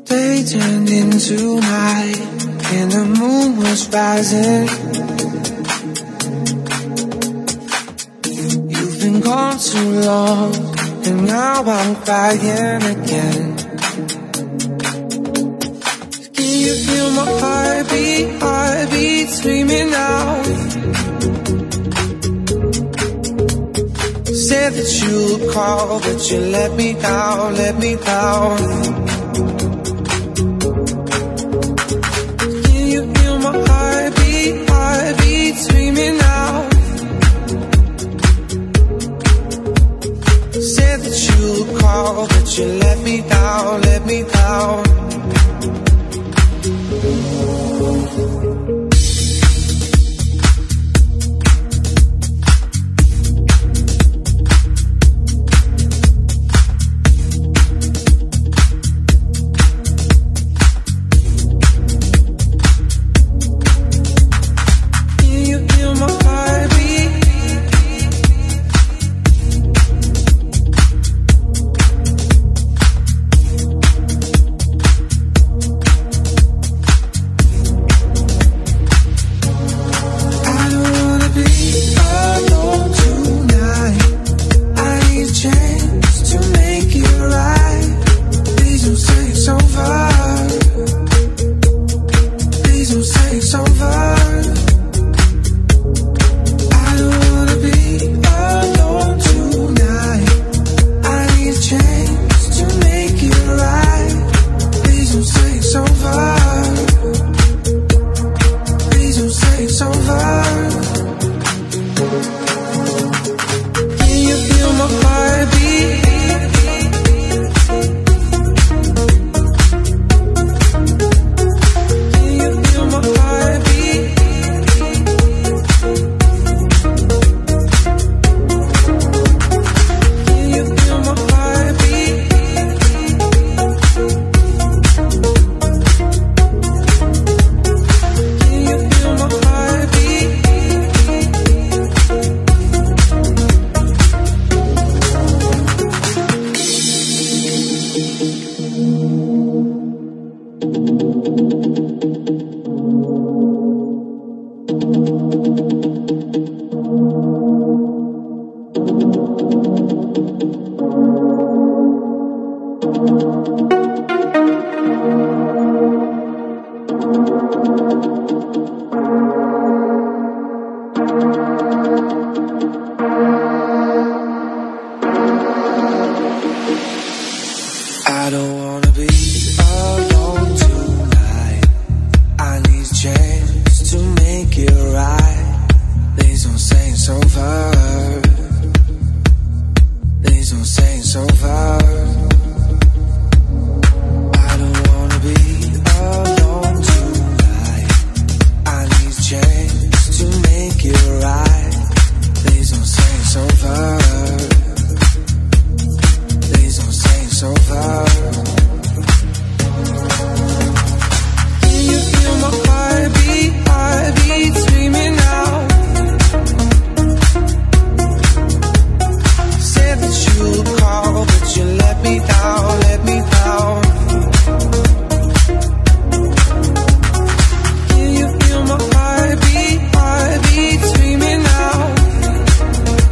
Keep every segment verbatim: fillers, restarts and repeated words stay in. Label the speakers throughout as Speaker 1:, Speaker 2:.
Speaker 1: Day turned into night and the moon was rising. You've been gone too long and now I'm crying again. Can you feel my heartbeat, heartbeat screaming out? Said that you would call, but you let me down, let me down. Can you feel my heartbeat, heartbeat screaming out? Said that you would call, but you let me down, let me down.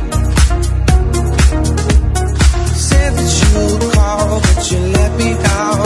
Speaker 1: Said that you would call, but you let me down.